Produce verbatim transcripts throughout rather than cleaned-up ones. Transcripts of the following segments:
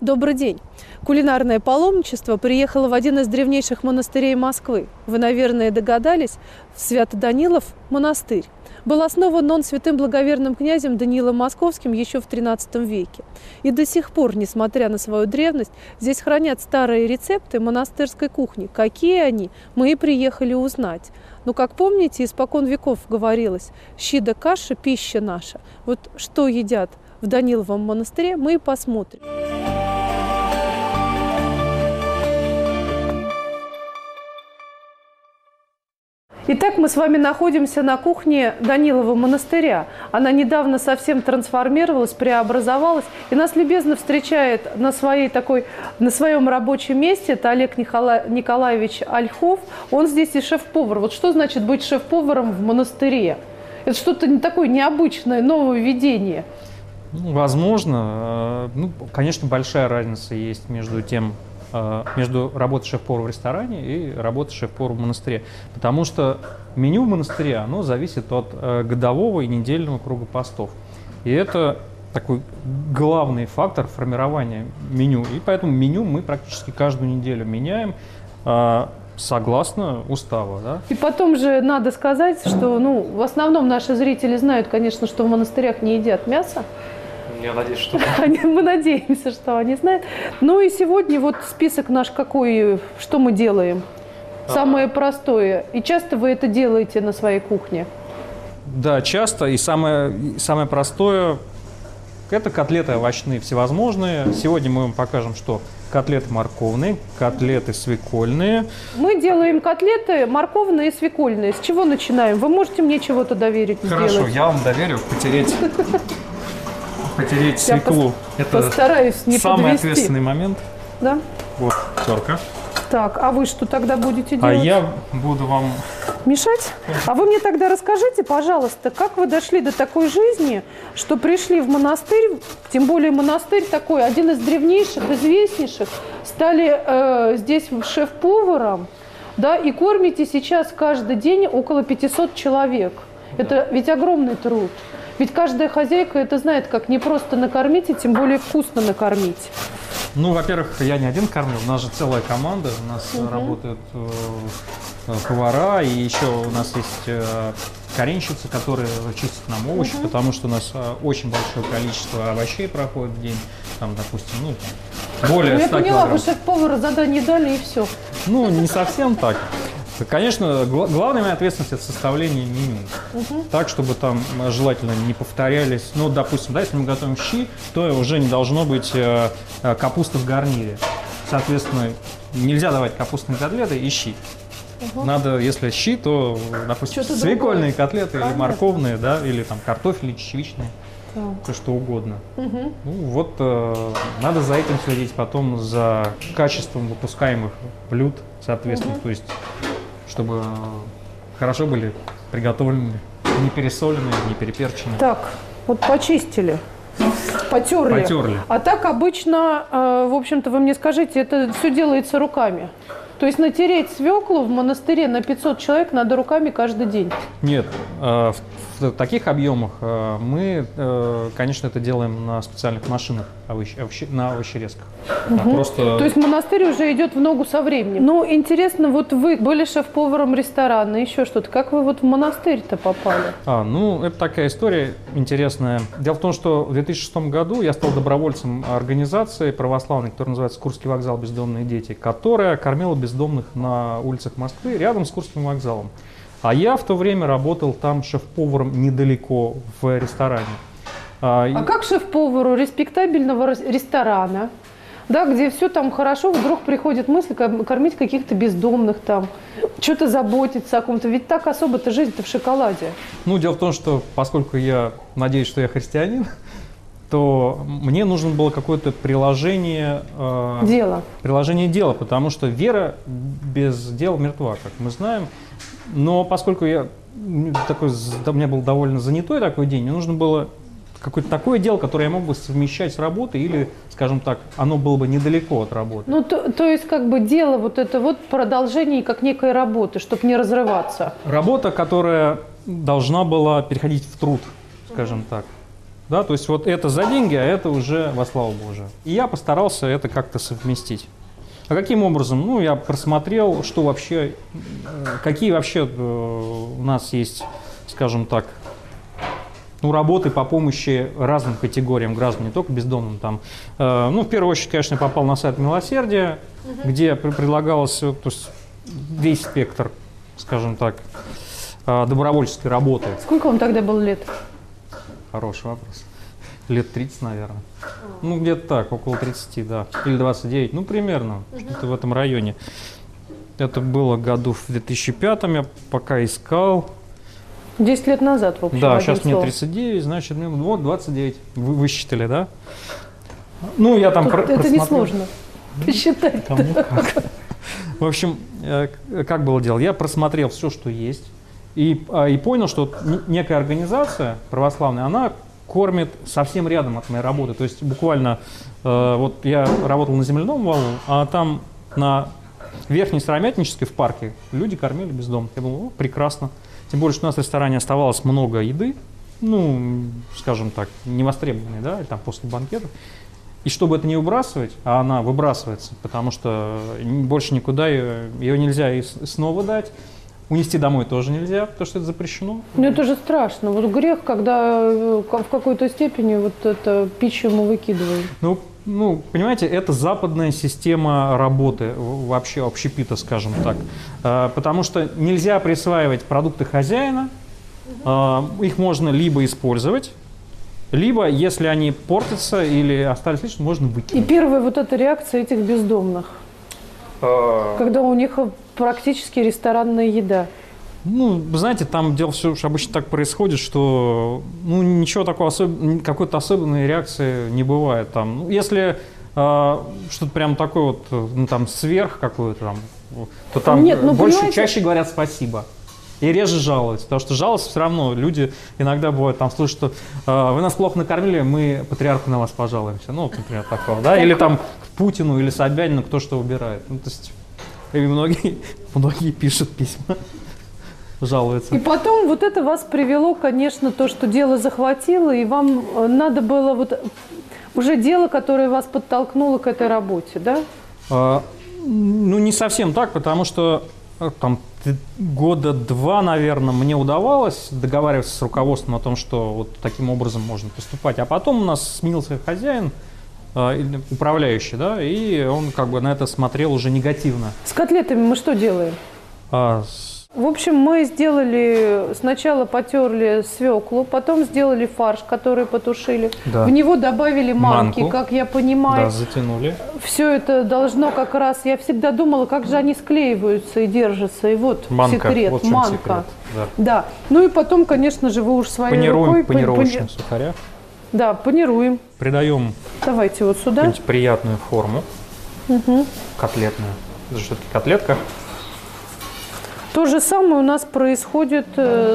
Добрый день! Кулинарное паломничество приехало в один из древнейших монастырей Москвы. Вы, наверное, догадались, в Свято-Данилов монастырь. Был основан он святым благоверным князем Даниилом Московским еще в тринадцатом веке. И до сих пор, несмотря на свою древность, здесь хранят старые рецепты монастырской кухни. Какие они, мы и приехали узнать. Но, как помните, испокон веков говорилось: «Щи да каша – пища наша». Вот что едят в Даниловом монастыре, мы и посмотрим. Итак, мы с вами находимся на кухне Данилова монастыря. Она недавно совсем трансформировалась, преобразовалась. И нас любезно встречает на, своей такой, на своем рабочем месте это Олег Никола... Николаевич Ольхов. Он здесь и шеф-повар. Вот что значит быть шеф-поваром в монастыре? Это что-то не такое необычное, нововведение. Возможно. Ну, конечно, большая разница есть между тем, между работой шеф-повара в ресторане и работой шеф-повара в монастыре. Потому что меню в монастыре, оно зависит от годового и недельного круга постов. И это такой главный фактор формирования меню. И поэтому меню мы практически каждую неделю меняем согласно уставу. Да? И потом же надо сказать, что ну, в основном наши зрители знают, конечно, что в монастырях не едят мясо. Я надеюсь, что... Мы надеемся, что они знают. Ну и сегодня вот список наш какой, что мы делаем. Самое простое. И часто вы это делаете на своей кухне? Да, часто. И самое, самое простое – это котлеты овощные всевозможные. Сегодня мы вам покажем, что котлеты морковные, котлеты свекольные. Мы делаем котлеты морковные и свекольные. С чего начинаем? Вы можете мне чего-то доверить сделать? Хорошо, я вам доверю потереть... Потереть свеклу. Это постараюсь не самый подвести. Ответственный момент. Да? Вот, терка. Так, а вы что тогда будете делать? А я буду вам... Мешать? А вы мне тогда расскажите, пожалуйста, как вы дошли до такой жизни, что пришли в монастырь, тем более монастырь такой, один из древнейших, известнейших, стали э, здесь шеф-поваром, да, и кормите сейчас каждый день около пятисот человек. Да. Это ведь огромный труд. Ведь каждая хозяйка это знает, как не просто накормить, и тем более вкусно накормить. Ну, во-первых, я не один кормлю, у нас же целая команда, у нас угу. работают э, повара, и еще у нас есть э, коренщицы, которые чистят нам овощи, угу. потому что у нас э, очень большое количество овощей проходит в день, там, допустим, ну, там, более ста килограмм. Я поняла, вы шеф-повара задание дали, и все. Ну, не совсем так. Конечно, главная моя ответственность – это составление меню. Угу. Так, чтобы там желательно не повторялись. Ну, допустим, да, если мы готовим щи, то уже не должно быть э, капусты в гарнире. Соответственно, нельзя давать капустные котлеты и щи. Угу. Надо, если щи, то, допустим, свекольные котлеты или морковные, да, или там картофель, или чечевичные. Да. То, что угодно. Угу. Ну, вот э, надо за этим следить, потом за качеством выпускаемых блюд, соответственно, угу. то есть чтобы хорошо были приготовлены, не пересоленные, не переперченные. Так, вот почистили, потерли. Потерли. А так обычно, э, в общем-то, вы мне скажите, это все делается руками? То есть натереть свеклу в монастыре на пятьсот человек надо руками каждый день? Нет, э, в, в таких объемах э, мы, э, конечно, это делаем на специальных машинах, овощ, овощ, на овощерезках. Угу. А просто... То есть монастырь уже идет в ногу со временем. Ну, интересно, вот вы были шеф-поваром ресторана, еще что-то. Как вы вот в монастырь-то попали? А, ну, это такая история интересная. Дело в том, что в две тысячи шестом году я стал добровольцем организации православной, которая называется «Курский вокзал. Бездомные дети», которая кормила бездомных на улицах Москвы рядом с Курским вокзалом. А я в то время работал там шеф-поваром недалеко в ресторане. А, а как шеф-повару респектабельного ресторана, да, где все там хорошо, вдруг приходит мысль кормить каких-то бездомных там, что-то заботиться о ком-то? Ведь так особо-то жизнь-то в шоколаде. Ну, дело в том, что поскольку я надеюсь, что я христианин, то мне нужно было какое-то приложение э, дела. Приложение дела, потому что вера без дела мертва, как мы знаем. Но поскольку я такой, у меня был довольно занятой такой день, мне нужно было какое-то такое дело, которое я мог бы совмещать с работой, или, скажем так, оно было бы недалеко от работы. Ну, то, то есть, как бы дело вот это вот продолжение как некой работы, чтобы не разрываться. Работа, которая должна была переходить в труд, скажем так. Да, то есть вот это за деньги, а это уже во славу Божию. И я постарался это как-то совместить. А каким образом? Ну, я просмотрел, что вообще, какие вообще у нас есть, скажем так, ну, работы по помощи разным категориям граждан, не только бездомным. Там. Ну, в первую очередь, конечно, я попал на сайт Милосердия, угу. где предлагалось то есть, весь спектр, скажем так, добровольческой работы. Сколько вам тогда было лет? Хороший вопрос. Лет тридцать, наверное. Ну, где-то так, около тридцати, да. Или двадцать девять, ну, примерно, угу. что-то в этом районе. Это было году в две тысячи пятом, я пока искал. десять лет назад, в общем. Да, сейчас мне тридцать девять, значит, ну, вот двадцать девять. Вы высчитали, да? Ну, я там Тут про это просмотрел. Несложно посчитать. Кому как. В общем, как было дело? Я просмотрел все, что есть, и, и понял, что некая организация православная, она кормит совсем рядом от моей работы. То есть буквально, э, вот я работал на земляном валу, а там на Верхней Сыромятнической в парке люди кормили бездомных. Я думал, о, прекрасно. Тем более, что у нас в ресторане оставалось много еды, ну, скажем так, невостребованной, да, там после банкетов. И чтобы это не выбрасывать, а она выбрасывается, потому что больше никуда ее, ее нельзя и снова дать. Унести домой тоже нельзя, потому что это запрещено. Ну это же страшно. Вот грех, когда в какой-то степени вот это пищу мы выкидываем. Ну, ну, понимаете, это западная система работы, вообще общепита, скажем так. А, потому что нельзя присваивать продукты хозяина, а, их можно либо использовать, либо, если они портятся или остались лишними, можно выкинуть. И первая вот эта реакция этих бездомных, а... когда у них практически ресторанная еда. Ну, вы знаете, там дело все обычно так происходит, что ну, ничего такого особ... какой-то особенной реакции не бывает. Там, ну, если э, что-то прям такое вот, ну, там, сверх какое-то там, то там Нет, ну, больше, понимаете... чаще говорят спасибо. И реже жалуются, потому что жаловаться все равно люди иногда бывают, там слышат, что э, вы нас плохо накормили, мы патриарху на вас пожалуемся. Ну, вот, например, такого, да? Или там к Путину, или Собянину, кто что убирает. Ну, то есть, и многие, многие пишут письма, жалуются. И потом вот это вас привело, конечно, то, что дело захватило, и вам надо было вот уже дело, которое вас подтолкнуло к этой работе, да? А, ну, не совсем так, потому что там года два, наверное, мне удавалось договариваться с руководством о том, что вот таким образом можно поступать. А потом у нас сменился хозяин, управляющий, да, и он как бы на это смотрел уже негативно. С котлетами мы что делаем? А, с... В общем, мы сделали, сначала потерли свеклу, потом сделали фарш, который потушили. Да. В него добавили манки, Манку. Как я понимаю. Да, затянули. Все это должно как раз, я всегда думала, как же они склеиваются и держатся. И вот Манка. секрет, вот манка. Секрет. Да. Да. Ну и потом, конечно же, вы уж своей Панируем рукой... панировочным пани... сухаря. Да, панируем. Придаем Давайте вот сюда. приятную форму, угу. котлетную. Это же все-таки котлетка. То же самое у нас происходит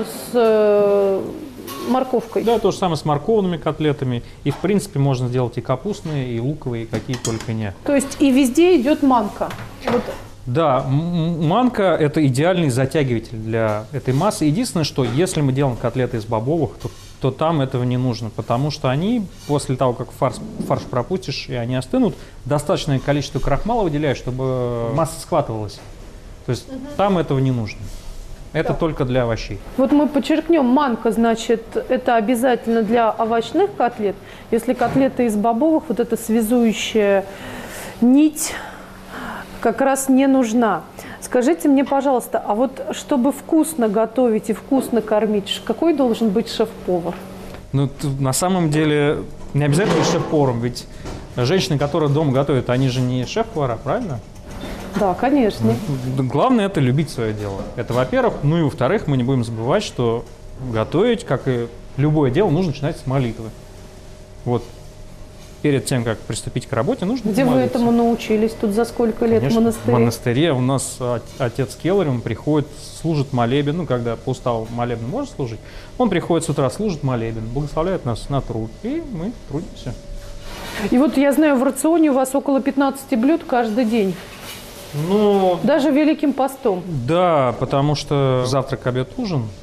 с морковкой. Да, то же самое с морковными котлетами. И, в принципе, можно сделать и капустные, и луковые, и какие только не. То есть и везде идет манка. Вот. Да, манка – это идеальный затягиватель для этой массы. Единственное, что если мы делаем котлеты из бобовых, то, то там этого не нужно, потому что они, после того, как фарш, фарш пропустишь, и они остынут, достаточное количество крахмала выделяют, чтобы масса схватывалась. То есть угу. там этого не нужно. Это да. только для овощей. Вот мы подчеркнем, манка, значит, это обязательно для овощных котлет. Если котлеты из бобовых, вот эта связующая нить как раз не нужна. Скажите мне, пожалуйста, а вот чтобы вкусно готовить и вкусно кормить, какой должен быть шеф-повар? Ну, на самом деле, не обязательно шеф-поваром, ведь женщины, которые дома готовят, они же не шеф-повара, правильно? Да, конечно. Главное – это любить свое дело. Это, во-первых. Ну и, во-вторых, мы не будем забывать, что готовить, как и любое дело, нужно начинать с молитвы. Вот. Перед тем, как приступить к работе, нужно Где помолиться. Вы этому научились? Тут за сколько лет Конечно, в монастыре? В монастыре у нас отец Келлер, он приходит, служит молебен. Ну, когда по уставу молебен может служить, он приходит с утра, служит молебен, благословляет нас на труд, и мы трудимся. И вот я знаю, в рационе у вас около пятнадцати блюд каждый день. Ну, даже Великим постом. Да, потому что завтрак, обед, ужин.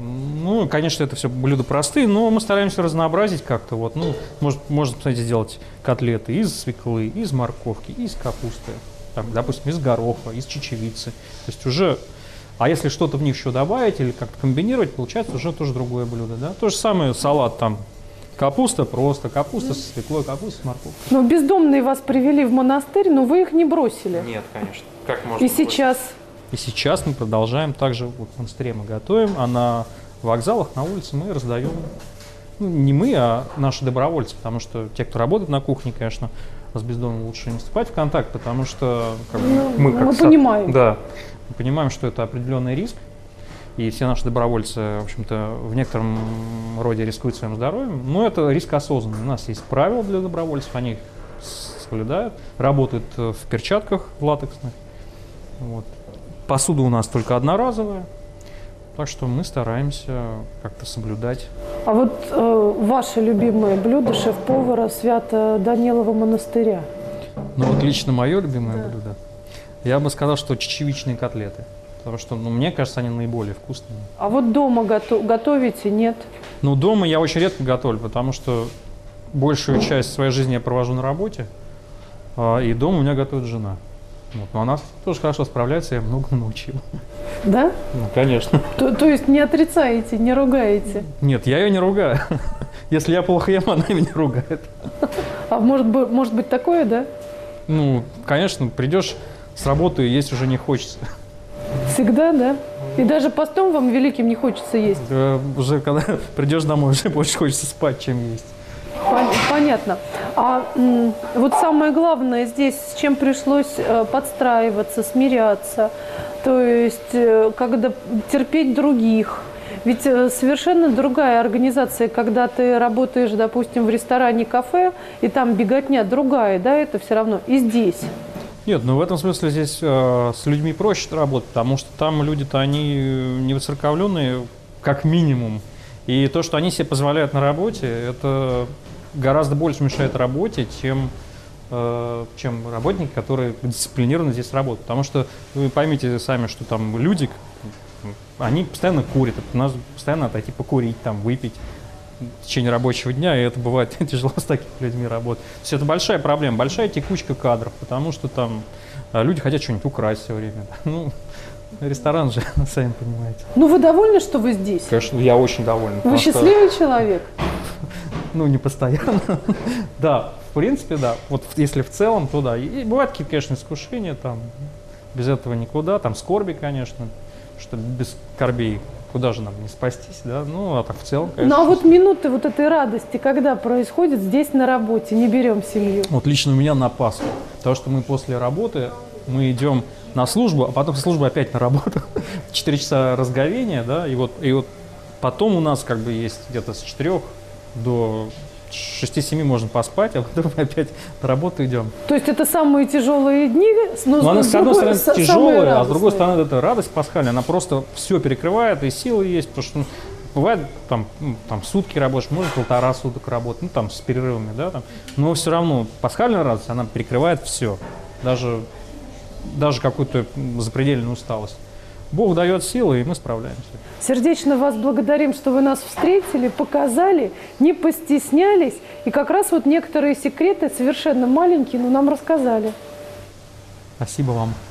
Ну, конечно, это все блюда простые, но мы стараемся разнообразить как-то. Вот. Ну, может, можно, кстати, сделать котлеты из свеклы, из морковки, из капусты, там, допустим, из гороха, из чечевицы. То есть уже, а если что-то в них еще добавить или как-то комбинировать, получается уже тоже другое блюдо. Да? То же самое салат там. Капуста просто, капуста со свеклой, капуста с морковкой. Но бездомные вас привели в монастырь, но вы их не бросили. Нет, конечно. Как можно И сейчас? И сейчас мы продолжаем также, вот в монастыре мы готовим, а на вокзалах, на улице мы раздаем, ну, не мы, а наши добровольцы, потому что те, кто работает на кухне, конечно, с бездомными лучше не вступать в контакт, потому что как бы, ну, мы, как мы со... понимаем. Да, мы понимаем, что это определенный риск, и все наши добровольцы, в общем-то, в некотором роде рискуют своим здоровьем, но это риск осознанный. У нас есть правила для добровольцев, они их соблюдают, работают в перчатках латексных. Вот. Посуда у нас только одноразовая, так что мы стараемся как-то соблюдать. А вот э, ваше любимое блюдо шеф-повара Свято-Данилова монастыря? Ну вот лично мое любимое да. блюдо, я бы сказал, что чечевичные котлеты. Потому что, ну, мне кажется, они наиболее вкусные. А вот дома гото- готовите, нет? Ну, дома я очень редко готовлю, потому что большую часть своей жизни я провожу на работе, а, и дома у меня готовит жена. Вот. Но она тоже хорошо справляется, я многому научил. Да? Ну, конечно. То, то есть не отрицаете, не ругаете? Нет, я ее не ругаю. Если я плохо ем, она меня ругает. А может быть, может быть такое, да? Ну, конечно, придешь с работы, есть уже не хочется. Всегда, да? И даже постом вам великим не хочется есть? Да, уже когда придешь домой, уже больше хочется спать, чем есть. Понятно. А м, вот самое главное здесь, с чем пришлось э, подстраиваться, смиряться, то есть э, когда терпеть других. Ведь э, совершенно другая организация, когда ты работаешь, допустим, в ресторане, кафе, и там беготня другая, да, это все равно и здесь. Нет, ну в этом смысле здесь э, с людьми проще работать, потому что там люди-то они не выцерковленные, как минимум. И то, что они себе позволяют на работе, это гораздо больше мешает работе, чем, э, чем работники, которые дисциплинированно здесь работают. Потому что вы поймите сами, что там люди, они постоянно курят, у нас постоянно отойти покурить, там, выпить в течение рабочего дня, и это бывает тяжело с такими людьми работать. То есть это большая проблема, большая текучка кадров, потому что там люди хотят что-нибудь украсть все время. Ну, ресторан же, сами понимаете. Ну, вы довольны, что вы здесь? Конечно, я очень доволен. Вы счастливый что... человек? Ну, не постоянно. Да, в принципе, да. Вот если в целом, то да. И бывают какие-то, конечно, искушения, там, без этого никуда, там, скорби, конечно, что без скорбей куда же нам не спастись, да, ну, а так в целом, конечно. Ну, а вот минуты вот этой радости, когда происходит здесь на работе, не берем семью? Вот лично у меня на Пасху, потому что мы после работы, мы идем на службу, а потом со службы опять на работу, четыре часа разговения, да, и вот, и вот потом у нас как бы есть где-то с четырёх до шести-семи можно поспать, а потом опять на работу идем. То есть это самые тяжелые дни, но, но она, с одной стороны, с- тяжелая, а с другой стороны, это радость пасхальная, она просто все перекрывает, и силы есть, потому что ну, бывает, там, ну, там сутки работаешь, может полтора суток работать, ну там с перерывами, да, там, но все равно пасхальная радость, она перекрывает все, даже, даже какую-то запредельную усталость. Бог дает силы, и мы справляемся. Сердечно вас благодарим, что вы нас встретили, показали, не постеснялись. И как раз вот некоторые секреты, совершенно маленькие, но нам рассказали. Спасибо вам.